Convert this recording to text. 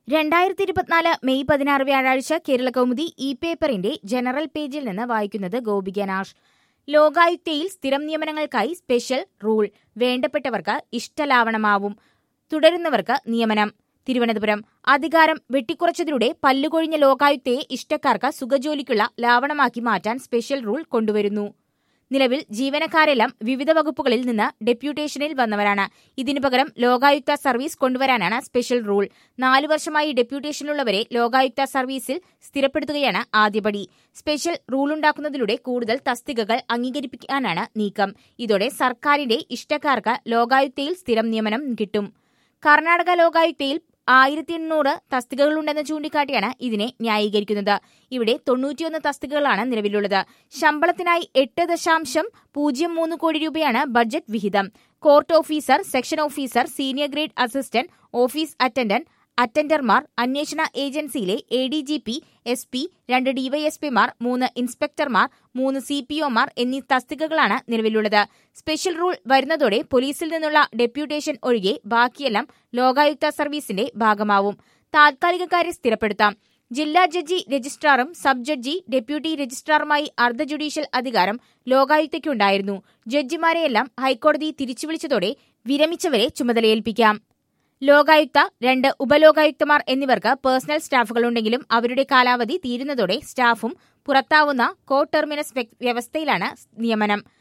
2024 May 16 വ്യാഴാഴ്ച Kerala Kaumudi e പേപ്പറിന്റെ general പേജിൽ നിന്ന് വായിക്കുന്നത് ഗോപിക നാഷ്. ലോകായുക്തയിൽ സ്ഥിരം നിയമനങ്ങൾക്കായി സ്പെഷ്യൽ റൂൾ. വേണ്ടപ്പെട്ടവർക്ക് ഇഷ്ടലാവണമാവും, തുടരുന്നവർക്ക് നിയമനം. തിരുവനന്തപുരം. അധികാരം വെട്ടിക്കുറച്ചതിലൂടെ പല്ലുകൊഴിഞ്ഞ ലോകായുക്തയെ ഇഷ്ടക്കാർക്ക് സുഖജോലിക്കുള്ള ലാവണമാക്കി മാറ്റാൻ സ്പെഷ്യൽ റൂൾ കൊണ്ടുവരുന്നു. നിലവിൽ ജീവനക്കാരെല്ലാം വിവിധ വകുപ്പുകളിൽ നിന്ന് ഡെപ്യൂട്ടേഷനിൽ വന്നവരാണ്. ഇതിനു പകരം ലോകായുക്ത സർവീസ് കൊണ്ടുവരാനാണ് സ്പെഷ്യൽ റൂൾ. 4 വർഷമായി ഡെപ്യൂട്ടേഷനിലുള്ളവരെ ലോകായുക്ത സർവീസിൽ സ്ഥിരപ്പെടുത്തുകയാണ് ആദ്യപടി. സ്പെഷ്യൽ റൂളുണ്ടാക്കുന്നതിലൂടെ കൂടുതൽ തസ്തികകൾ അംഗീകരിപ്പിക്കാനാണ് നീക്കം. ഇതോടെ സർക്കാരിന്റെ ഇഷ്ടക്കാർക്ക് ലോകായുക്തയിൽ സ്ഥിരം നിയമനം കിട്ടും. കർണാടക ലോകായുക്തയിൽ 1800 തസ്തികകളുണ്ടെന്ന് ചൂണ്ടിക്കാട്ടിയാണ് ഇതിനെ ന്യായീകരിക്കുന്നത്. ഇവിടെ 91 തസ്തികകളാണ് നിലവിലുള്ളത്. ശമ്പളത്തിനായി 8.03 കോടി രൂപയാണ് ബഡ്ജറ്റ് വിഹിതം. Court officer, section officer, senior grade assistant, office attendant, അറ്റൻഡർമാർ, അന്വേഷണ ഏജൻസിയിലെ ADGP, SP, 2 DYSPമാർ, 3 ഇൻസ്പെക്ടർമാർ, 3 CPOമാർ എന്നീ തസ്തികകളാണ് നിലവിലുള്ളത്. സ്പെഷ്യൽ റൂൾ വരുന്നതോടെ പോലീസിൽ നിന്നുള്ള ഡെപ്യൂട്ടേഷൻ ഒഴികെ ബാക്കിയെല്ലാം ലോകായുക്ത സർവീസിന്റെ ഭാഗമാവും. താൽക്കാലികക്കാരെ സ്ഥിരപ്പെടുത്താം. ജില്ലാ ജഡ്ജി രജിസ്ട്രാറും സബ് ജഡ്ജി ഡെപ്യൂട്ടി രജിസ്ട്രാറുമായി അർദ്ധ ജുഡീഷ്യൽ അധികാരം ലോകായുക്തയ്ക്കുണ്ടായിരുന്നു. ജഡ്ജിമാരെയെല്ലാം ഹൈക്കോടതി തിരിച്ചുവിളിച്ചതോടെ വിരമിച്ചവരെ ചുമതലയേൽപ്പിക്കാം. ലോകായുക്ത, 2 ഉപലോകായുക്തമാർ എന്നിവർക്ക് പേഴ്സണൽ സ്റ്റാഫുകളുണ്ടെങ്കിലും അവരുടെ കാലാവധി തീരുന്നതോടെ സ്റ്റാഫും പുറത്താവുന്ന കോ ടെർമിനസ് വ്യവസ്ഥയിലാണ് നിയമനം.